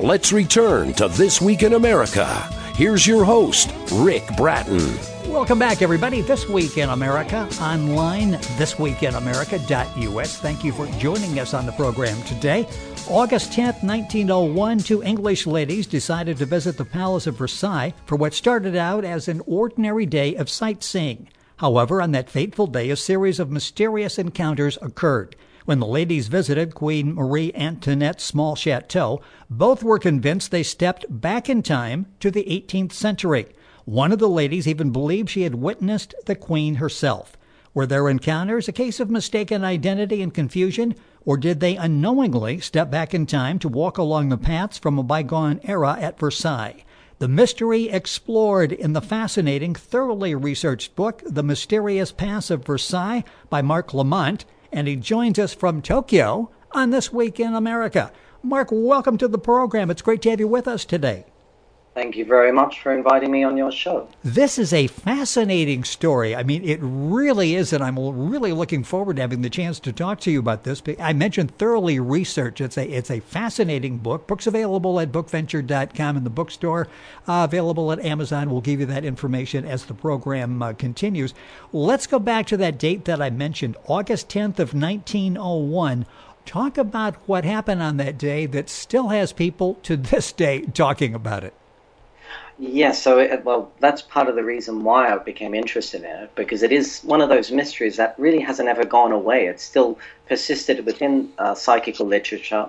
Let's return to This Week in America. Here's your host, Rick Bratton. Welcome back, everybody. This Week in America, online, thisweekinamerica.us. Thank you for joining us on the program today. August 10th, 1901, two English ladies decided to visit the Palace of Versailles for what started out as an ordinary day of sightseeing. However, on that fateful day, a series of mysterious encounters occurred. When the ladies visited Queen Marie Antoinette's small chateau, both were convinced they stepped back in time to the 18th century. One of the ladies even believed she had witnessed the Queen herself. Were their encounters a case of mistaken identity and confusion, or did they unknowingly step back in time to walk along the paths from a bygone era at Versailles? The mystery explored in the fascinating, thoroughly researched book, The Mysterious Paths of Versailles by Mark Lamont, and he joins us from Tokyo on This Week in America. Mark, welcome to the program. It's great to have you with us today. Thank you very much for inviting me on your show. This is a fascinating story. I mean, it really is, and I'm really looking forward to having the chance to talk to you about this. I mentioned thoroughly research. It's a fascinating book. Books available at bookventure.com in the bookstore, available at Amazon. We'll give you that information as the program continues. Let's go back to that date that I mentioned, August 10th of 1901. Talk about what happened on that day that still has people to this day talking about it. Yes, well, that's part of the reason why I became interested in it, because it is one of those mysteries that really hasn't ever gone away. It's still persisted within psychical literature,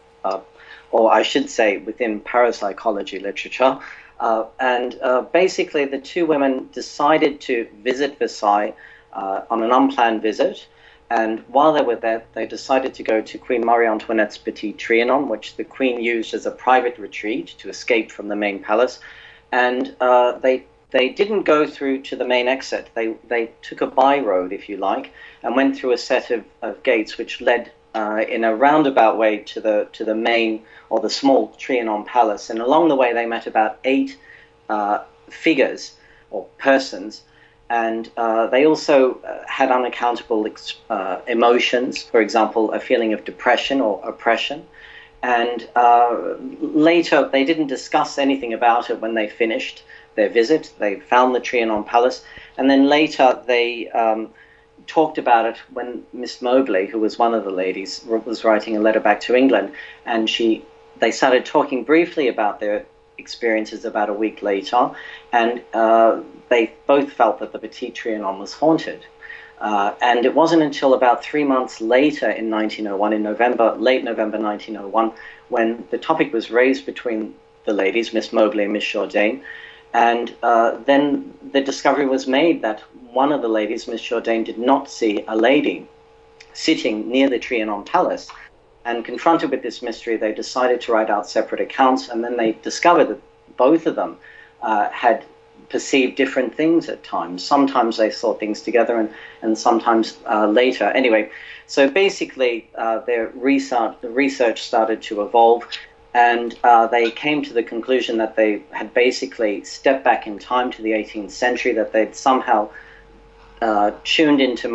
or I should say within parapsychology literature. And basically, the two women decided to visit Versailles on an unplanned visit. And while they were there, they decided to go to Queen Marie Antoinette's Petit Trianon, which the Queen used as a private retreat to escape from the main palace. And they didn't go through to the main exit. They took a by road, if you like, and went through a set of gates which led in a roundabout way to the main or the small Trianon Palace. And along the way, they met about 8 figures or persons. And they also had unaccountable emotions, for example, a feeling of depression or oppression. And later, they didn't discuss anything about it when they finished their visit. They found the Trianon Palace. And then later, they talked about it when Miss Mobley, who was one of the ladies, was writing a letter back to England. And they started talking briefly about their experiences about a week later. And they both felt that the Petit Trianon was haunted. And it wasn't until about 3 months later in 1901, late November 1901, when the topic was raised between the ladies, Miss Mobley and Miss Jourdain. And then the discovery was made that one of the ladies, Miss Jourdain, did not see a lady sitting near the Trianon Palace. And confronted with this mystery, they decided to write out separate accounts. And then they discovered that both of them had perceived different things at times. Sometimes they saw things together and sometimes later. Anyway, so basically their research started to evolve, and they came to the conclusion that they had basically stepped back in time to the 18th century, that they'd somehow tuned into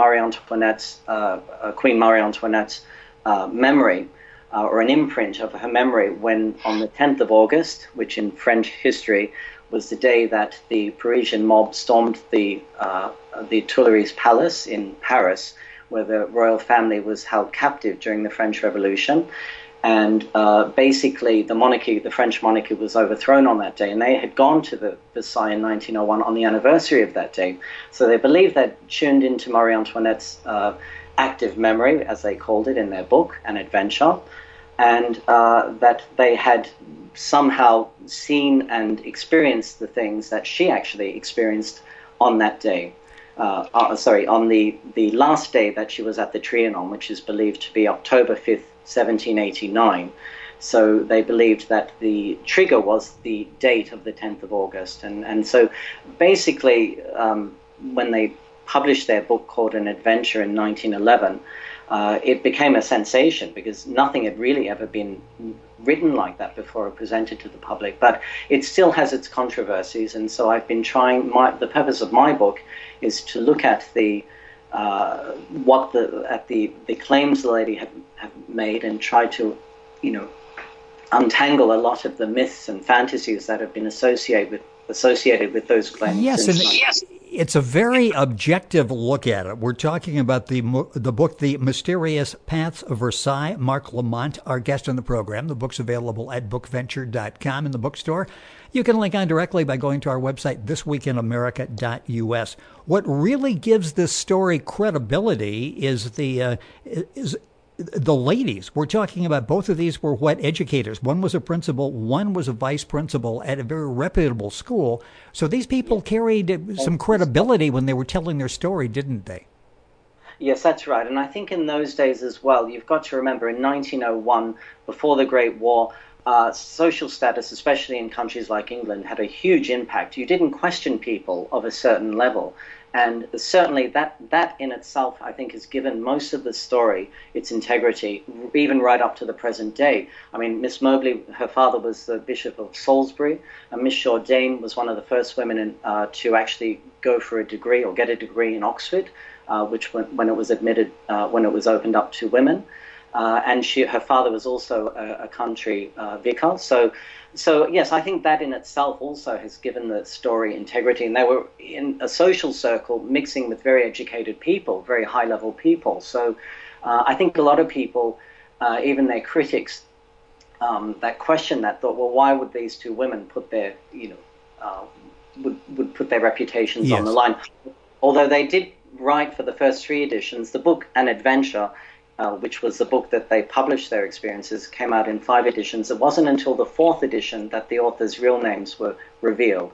Queen Marie Antoinette's memory, or an imprint of her memory, when on the 10th of August, which in French history was the day that the Parisian mob stormed the Tuileries Palace in Paris, where the royal family was held captive during the French Revolution. And basically, the French monarchy was overthrown on that day, and they had gone to the Versailles in 1901 on the anniversary of that day. So they believed that tuned into Marie Antoinette's active memory, as they called it in their book, An Adventure, and that they had somehow seen and experienced the things that she actually experienced on that day. On the last day that she was at the Trianon, which is believed to be October 5th, 1789. So they believed that the trigger was the date of the 10th of August. And so basically, when they published their book called An Adventure in 1911, it became a sensation because nothing had really ever been written like that before or presented to the public. But it still has its controversies, and so I've been trying. The purpose of my book is to look at the claims the lady have made and try to, untangle a lot of the myths and fantasies that have been associated with those claims. Yes, and it's a very objective look at it. We're talking about the book, The Mysterious Paths of Versailles. Marc Lamont, our guest on the program. The book's available at bookventure.com in the bookstore. You can link on directly by going to our website, thisweekinamerica.us. What really gives this story credibility is the ladies. We're talking about both of these were educators. One was a principal, one was a vice principal at a very reputable school. So these people carried some credibility when they were telling their story, didn't they? Yes, that's right. And I think in those days as well, you've got to remember in 1901, before the Great War, social status, especially in countries like England, had a huge impact. You didn't question people of a certain level. And certainly that in itself, I think, has given most of the story its integrity, even right up to the present day. I mean, Miss Mobley, her father was the Bishop of Salisbury, and Miss Jourdain was one of the first women to actually go for a degree or get a degree in Oxford, which when it was admitted, when it was opened up to women. And her father was also a country vicar. So yes, I think that in itself also has given the story integrity. And they were in a social circle mixing with very educated people, very high-level people. So I think a lot of people, even their critics, that question that thought, well, why would these two women put their, would put their reputations on the line? Although they did write for the first 3 editions, the book An Adventure, which was the book that they published their experiences, came out in 5 editions. It wasn't until the 4th edition that the authors' real names were revealed.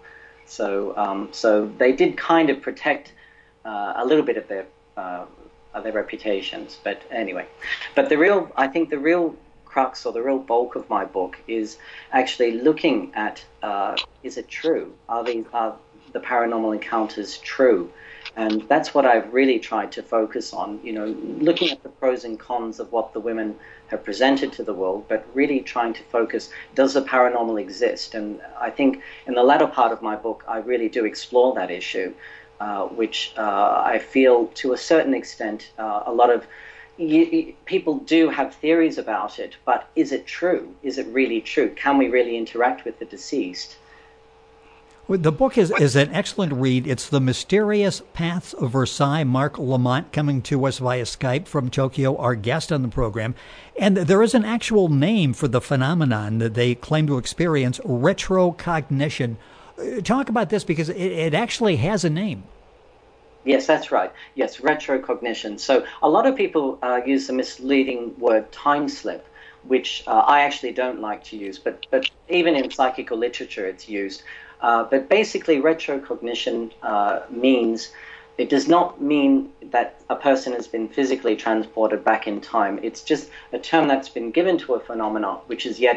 So they did kind of protect a little bit of their reputations. But anyway, but I think the real crux or the real bulk of my book is actually looking at, is it true? Are the paranormal encounters true? And that's what I've really tried to focus on, looking at the pros and cons of what the women have presented to the world, but really trying to focus, does the paranormal exist? And I think in the latter part of my book, I really do explore that issue, which I feel to a certain extent, a lot of people do have theories about it, but is it true? Is it really true? Can we really interact with the deceased? Well, the book is an excellent read. It's The Mysterious Paths of Versailles. Marc Lamont coming to us via Skype from Tokyo, our guest on the program. And there is an actual name for the phenomenon that they claim to experience, retrocognition. Talk about this because it actually has a name. Yes, that's right. Yes, retrocognition. So a lot of people use the misleading word time slip, which I actually don't like to use, but even in psychical literature it's used. But basically, retrocognition means, it does not mean that a person has been physically transported back in time. It's just a term that's been given to a phenomenon which is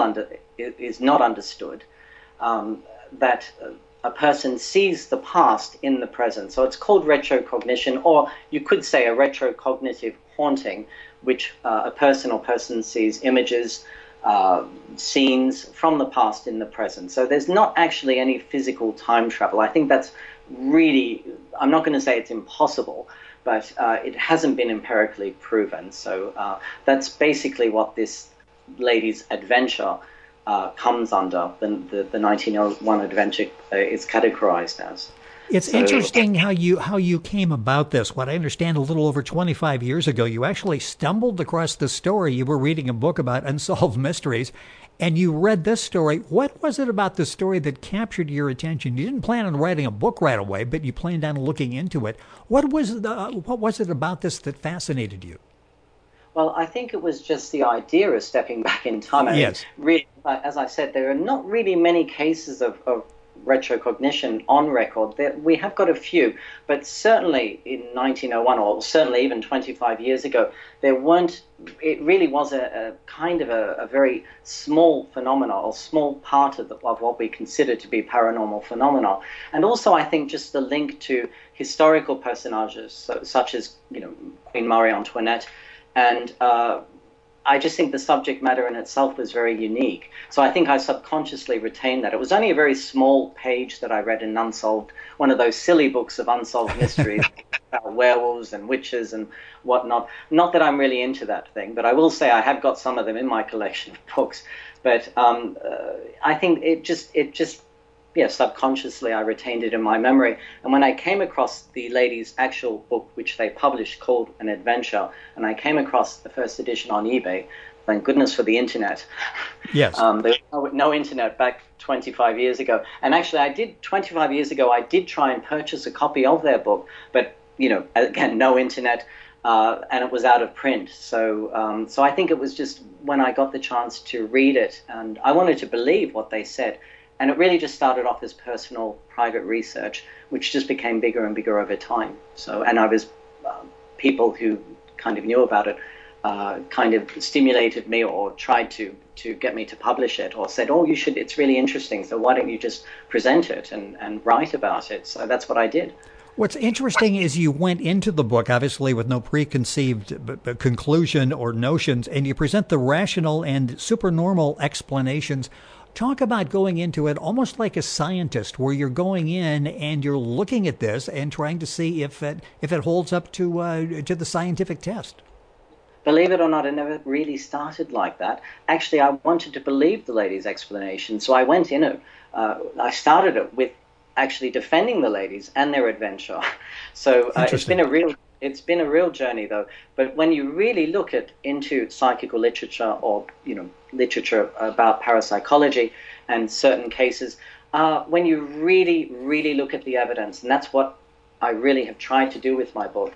not understood, that a person sees the past in the present. So it's called retrocognition, or you could say a retrocognitive haunting, which a person or person sees images, scenes from the past in the present. So there's not actually any physical time travel. I think that's really, I'm not going to say it's impossible, but it hasn't been empirically proven. So that's basically what this lady's adventure comes under, the 1901 adventure is categorized as. It's interesting how you came about this. What I understand, a little over 25 years ago, you actually stumbled across the story. You were reading a book about unsolved mysteries, and you read this story. What was it about the story that captured your attention? You didn't plan on writing a book right away, but you planned on looking into it. What was it about this that fascinated you? Well, I think it was just the idea of stepping back in time. Yes. Really, as I said, there are not really many cases of retrocognition on record. We have got a few, but certainly in 1901, or certainly even 25 years ago, there weren't. It really was a kind of a very small phenomena, or small part of what we consider to be paranormal phenomena. And also, I think just the link to historical personages, such as Queen Marie Antoinette, and I just think the subject matter in itself was very unique. So I think I subconsciously retained that. It was only a very small page that I read in Unsolved, one of those silly books of unsolved mysteries about werewolves and witches and whatnot. Not that I'm really into that thing, but I will say I have got some of them in my collection of books. But I think it just yeah, subconsciously I retained it in my memory. And when I came across the ladies' actual book, which they published called An Adventure, and I came across the first edition on eBay, thank goodness for the internet. Yes. There was no internet back 25 years ago. And actually 25 years ago, I did try and purchase a copy of their book, but, again, no internet, and it was out of print. So I think it was just when I got the chance to read it, and I wanted to believe what they said. And it really just started off as personal, private research, which just became bigger and bigger over time. And I was, people who kind of knew about it, kind of stimulated me or tried to get me to publish it, or said, oh, you should, it's really interesting, so why don't you just present it and write about it? So that's what I did. What's interesting is you went into the book, obviously, with no preconceived conclusion or notions, and you present the rational and supernormal explanations. Talk about going into it almost like a scientist, where you're going in and you're looking at this and trying to see if it holds up to the scientific test. Believe it or not, it never really started like that. Actually, I wanted to believe the ladies' explanation, so I went in it. I started it with actually defending the ladies and their adventure. So it's been a real journey, though. But when you really look into psychical literature, or literature about parapsychology and certain cases, when you really, really look at the evidence, and that's what I really have tried to do with my book,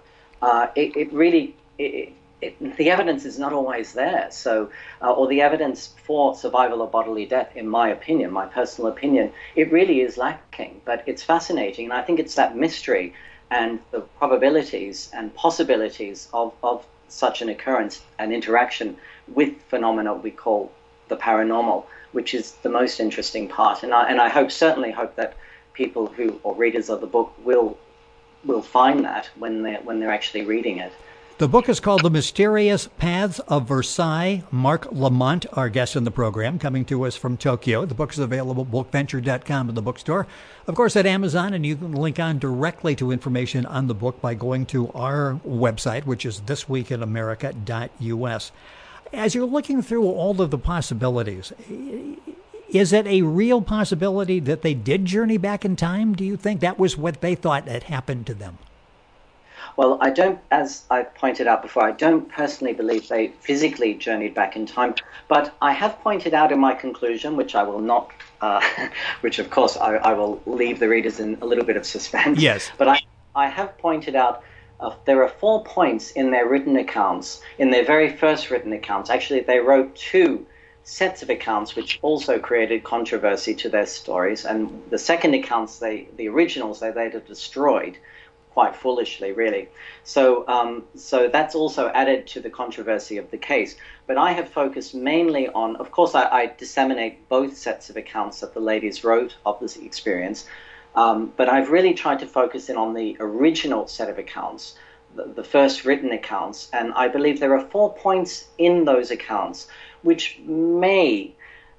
the evidence is not always there. So, or the evidence for survival or bodily death, in my opinion, my personal opinion, it really is lacking. But it's fascinating, and I think it's that mystery and the probabilities and possibilities of such an occurrence and interaction with phenomena we call the paranormal, which is the most interesting part. And I certainly hope that people or readers of the book will find that when they're actually reading it. The book is called The Mysterious Paths of Versailles. Mark Lamont, our guest in the program, coming to us from Tokyo. The book is available at bookventure.com in the bookstore. Of course, at Amazon, and you can link on directly to information on the book by going to our website, which is thisweekinamerica.us. As you're looking through all of the possibilities, is it a real possibility that they did journey back in time? Do you think that was what they thought had happened to them? Well, I don't, as I pointed out before, I don't personally believe they physically journeyed back in time, but I have pointed out in my conclusion, which I will not, which of course I will leave the readers in a little bit of suspense. Yes. But I have pointed out there are 4 points in their written accounts, in their very first written accounts. Actually, they wrote 2 sets of accounts, which also created controversy to their stories. And the second accounts, the originals, they later destroyed, quite foolishly, really. So that's also added to the controversy of the case. But I have focused mainly on, of course, I disseminate both sets of accounts that the ladies wrote of this experience, but I've really tried to focus in on the original set of accounts, the first written accounts, and I believe there are 4 points in those accounts which may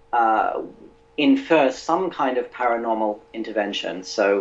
infer some kind of paranormal intervention. So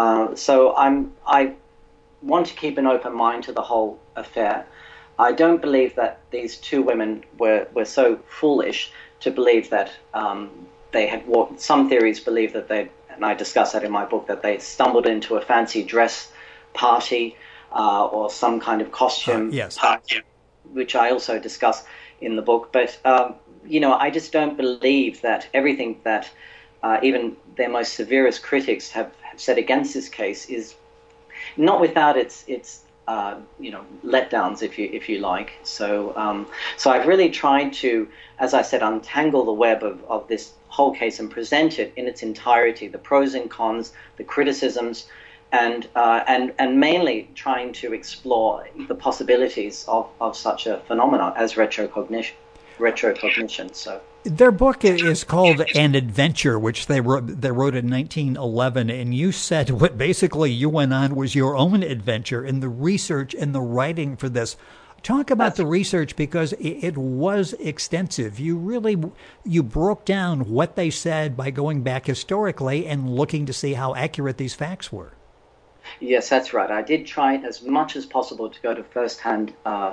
I want to keep an open mind to the whole affair. I don't believe that these 2 women were so foolish to believe that they had walked. Some theories believe that and I discuss that in my book, that they stumbled into a fancy dress party or some kind of costume party, which I also discuss in the book. But, I just don't believe that everything that even their most severest critics have said against this case is not without its letdowns, if you like. So I've really tried to, as I said, untangle the web of this whole case and present it in its entirety, the pros and cons, the criticisms, and mainly trying to explore the possibilities of such a phenomenon as retrocognition. So their book is called An Adventure, which they wrote in 1911, and you said what basically you went on was your own adventure in the research and the writing for this. Talk about the research, because it was extensive. You broke down what they said by going back historically and looking to see how accurate these facts were. Yes, that's right. I did try as much as possible to go to first-hand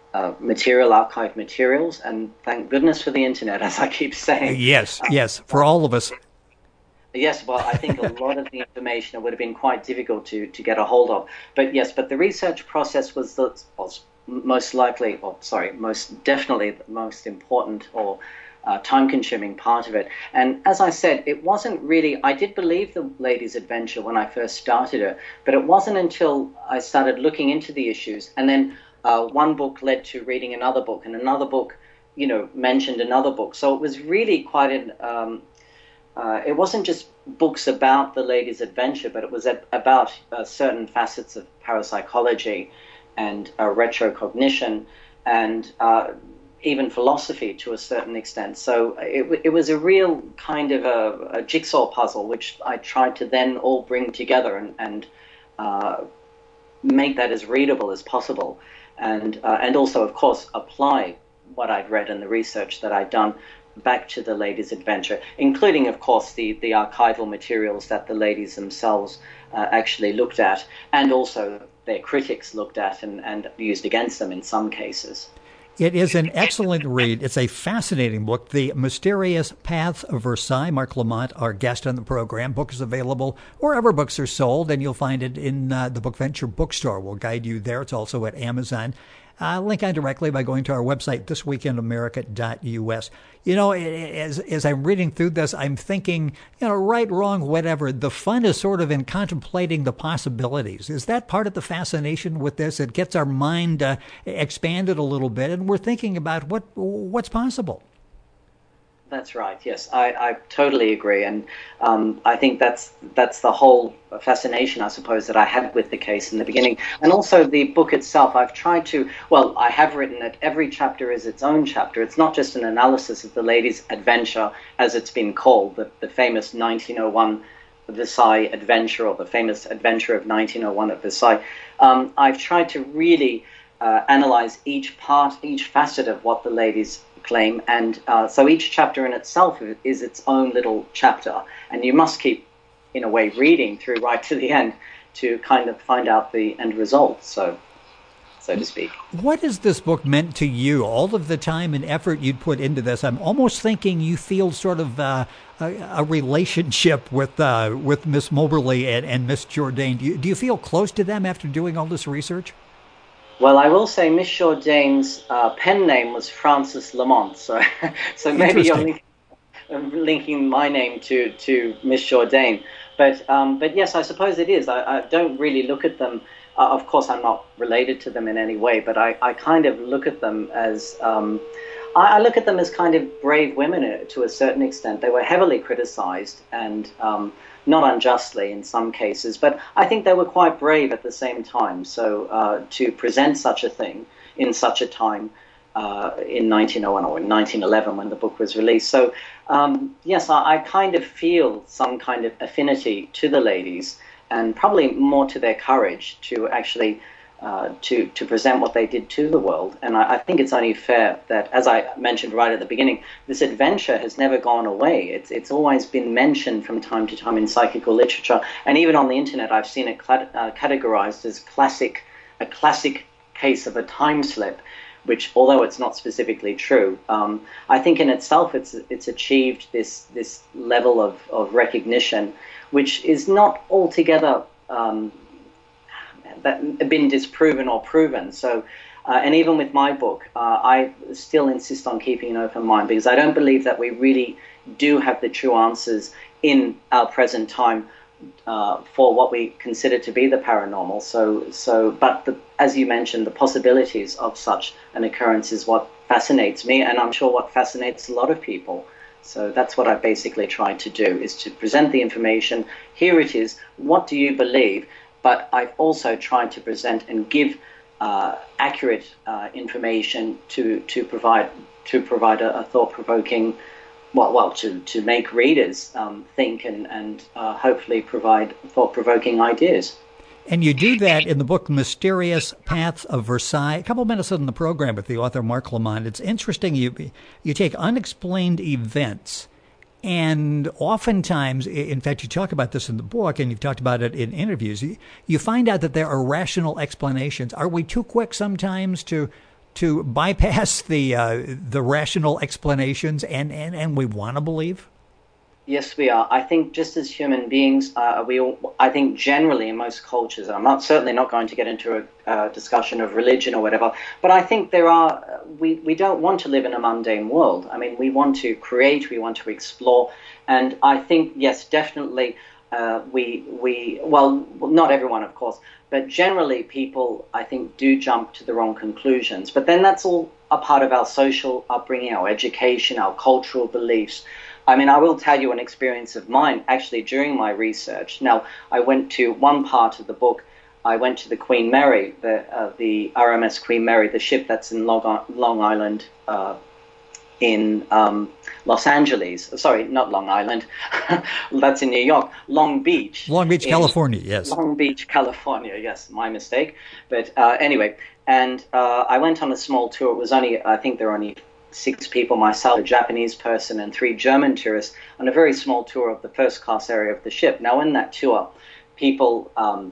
archive materials, and thank goodness for the internet, as I keep saying. Yes, for all of us. Yes, well, I think a lot of the information would have been quite difficult to get a hold of. But yes, but the research process was most definitely the most important or time-consuming part of it. And as I said, it wasn't really, I did believe the Ladies' Adventure when I first started it, but it wasn't until I started looking into the issues, and then one book led to reading another book, and another book, mentioned another book. So it was really quite it wasn't just books about the Ladies' Adventure, but it was about certain facets of parapsychology and retrocognition and even philosophy to a certain extent. So it was a real kind of a jigsaw puzzle, which I tried to then all bring together and make that as readable as possible. And also, of course, apply what I'd read and the research that I'd done back to the Ladies' Adventure, including, of course, the archival materials that the ladies themselves actually looked at, and also their critics looked at and used against them in some cases. It is an excellent read. It's a fascinating book, The Mysterious Paths of Versailles. Marc Lamont, our guest on the program. Book is available wherever books are sold, and you'll find it in the Book Venture bookstore. We'll guide you there. It's also at Amazon. Link on directly by going to our website, thisweekinamerica.us. As I'm reading through this, I'm thinking, right, wrong, whatever. The fun is sort of in contemplating the possibilities. Is that part of the fascination with this? It gets our mind expanded a little bit, and we're thinking about what's possible. That's right. Yes, I totally agree, and I think that's the whole fascination, I suppose, that I had with the case in the beginning, and also the book itself. I've tried to. Well, I have written that every chapter is its own chapter. It's not just an analysis of the Ladies' Adventure, as it's been called, the famous 1901 Versailles adventure, or the famous adventure of 1901 at Versailles. I've tried to really analyze each facet of what the ladies claim, and so each chapter in itself is its own little chapter, and you must keep, in a way, reading through right to the end to kind of find out the end result, so to speak. What has this book meant to you? All of the time and effort you'd put into this, I'm almost thinking you feel sort of a relationship with Miss Moberly and Miss Jourdain. Do you feel close to them after doing all this research? Well, I will say Miss Jourdain's pen name was Frances Lamont, so maybe you're linking my name to Miss Jourdain. But yes, I suppose it is. I don't really look at them. Of course, I'm not related to them in any way, but I kind of look at them as I look at them as kind of brave women to a certain extent. They were heavily criticized and not unjustly in some cases, but I think they were quite brave at the same time. So to present such a thing in such a time in 1901 or in 1911 when the book was released. So yes, I kind of feel some kind of affinity to the ladies, and probably more to their courage to actually to present what they did to the world. And I think it's only fair that, as I mentioned right at the beginning, this adventure has never gone away. It's always been mentioned from time to time in psychical literature, and even on the internet I've seen it categorized as a classic case of a time slip, which, although it's not specifically true, I think in itself it's achieved this level of recognition, which is not altogether been disproven or proven. So, and even with my book, I still insist on keeping an open mind, because I don't believe that we really do have the true answers in our present time for what we consider to be the paranormal. But as you mentioned, the possibilities of such an occurrence is what fascinates me, and I'm sure what fascinates a lot of people. So that's what I basically tried to do, is to present the information. Here it is. What do you believe? But I've also tried to present and give accurate information to provide a thought-provoking, to make readers think and hopefully provide thought-provoking ideas. And you do that in the book Mysterious Paths of Versailles. A couple minutes in the program with the author Marc Lamont. It's interesting. You take unexplained events, and oftentimes, in fact, you talk about this in the book, and you've talked about it in interviews, you find out that there are rational explanations. Are we too quick sometimes to to bypass the rational explanations and we want to believe? Yes, we are. I think just as human beings, I think generally in most cultures, and I'm certainly not going to get into a discussion of religion or whatever, but I think we don't want to live in a mundane world. I mean, we want to create, we want to explore, and I think, yes, definitely, well, not everyone, of course, but generally people, I think, do jump to the wrong conclusions. But then that's all a part of our social upbringing, our education, our cultural beliefs. I mean, I will tell you an experience of mine, actually, during my research. Now, I went to one part of the book. I went to the Queen Mary, the RMS Queen Mary, the ship that's in Long Island, in Los Angeles. Sorry, not Long Island. That's in New York. Long Beach. Long Beach, California, yes. Long Beach, California, yes, my mistake. But anyway, and I went on a small tour. It was I think there were only 6 people, myself, a Japanese person, and 3 German tourists on a very small tour of the first class area of the ship. Now, in that tour, people,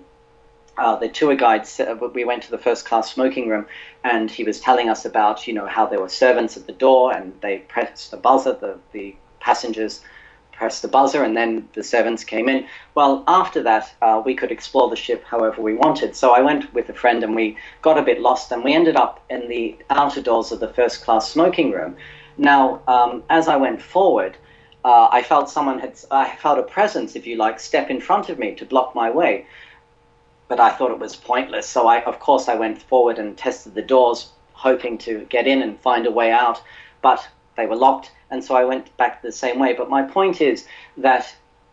the tour guide said, we went to the first class smoking room, and he was telling us about, how there were servants at the door, and they pressed the buzzer, the passengers pressed the buzzer, and then the servants came in. Well, after that, we could explore the ship however we wanted. So I went with a friend, and we got a bit lost, and we ended up in the outer doors of the first-class smoking room. Now, as I went forward, I felt a presence, if you like, step in front of me to block my way. But I thought it was pointless. So of course, I went forward and tested the doors, hoping to get in and find a way out. But they were locked, and so I went back the same way. But my point is that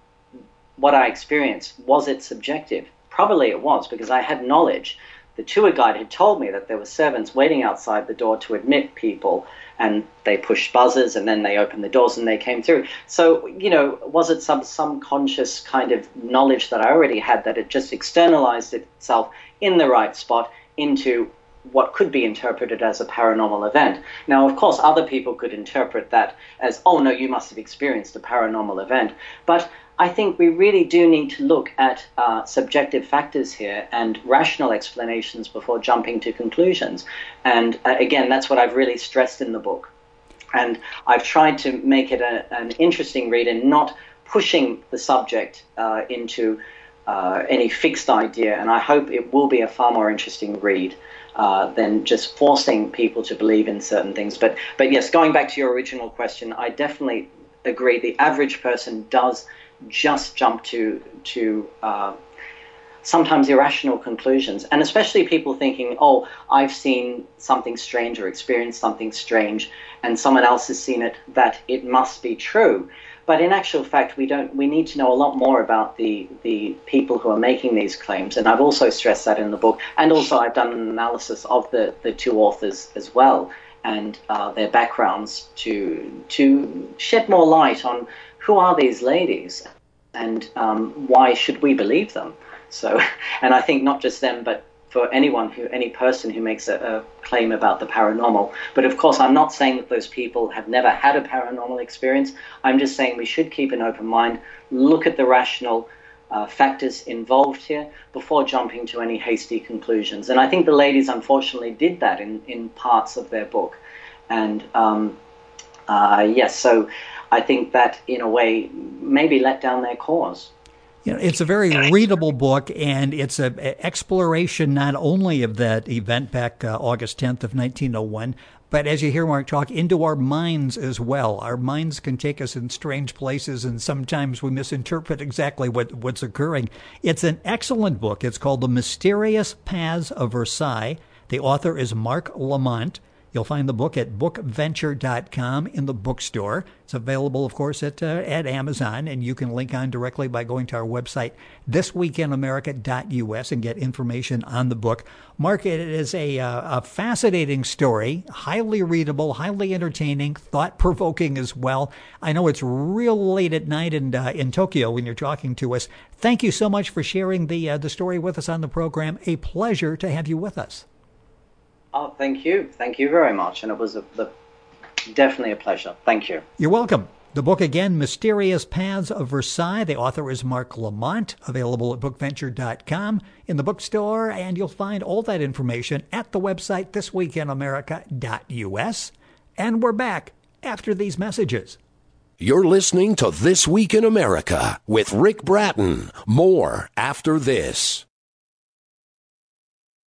what I experienced, was it subjective? Probably it was, because I had knowledge. The tour guide had told me that there were servants waiting outside the door to admit people, and they pushed buzzers, and then they opened the doors and they came through. So, was it some conscious kind of knowledge that I already had, that it just externalized itself in the right spot into what could be interpreted as a paranormal event? Now, of course, other people could interpret that as, oh, no, you must have experienced a paranormal event. But I think we really do need to look at subjective factors here and rational explanations before jumping to conclusions. And again, that's what I've really stressed in the book. And I've tried to make it an interesting read and not pushing the subject into any fixed idea. And I hope it will be a far more interesting read than just forcing people to believe in certain things. But yes, going back to your original question, I definitely agree. The average person does just jump to sometimes irrational conclusions, and especially people thinking, oh, I've seen something strange or experienced something strange, and someone else has seen it, that it must be true. But in actual fact, we need to know a lot more about the people who are making these claims, and I've also stressed that in the book. And also I've done an analysis of the 2 authors as well, and their backgrounds to shed more light on who are these ladies and why should we believe them. So, and I think not just them, but for any person who makes a claim about the paranormal. But of course, I'm not saying that those people have never had a paranormal experience. I'm just saying we should keep an open mind, look at the rational factors involved here before jumping to any hasty conclusions. And I think the ladies, unfortunately, did that in parts of their book. And yes, so I think that, in a way, maybe let down their cause. It's a very readable book, and it's an exploration not only of that event back August 10th of 1901, but as you hear Mark talk, into our minds as well. Our minds can take us in strange places, and sometimes we misinterpret exactly what's occurring. It's an excellent book. It's called The Mysterious Paths of Versailles. The author is Mark Lamont. You'll find the book at bookventure.com in the bookstore. It's available, of course, at Amazon, and you can link on directly by going to our website, thisweekinamerica.us, and get information on the book. Mark, it is a fascinating story, highly readable, highly entertaining, thought-provoking as well. I know it's real late at night in Tokyo when you're talking to us. Thank you so much for sharing the story with us on the program. A pleasure to have you with us. Oh, thank you. Thank you very much. And it was definitely a pleasure. Thank you. You're welcome. The book again, Mysterious Paths of Versailles. The author is Mark Lamont, available at bookventure.com, in the bookstore, and you'll find all that information at the website thisweekinamerica.us. And we're back after these messages. You're listening to This Week in America with Rick Bratton. More after this.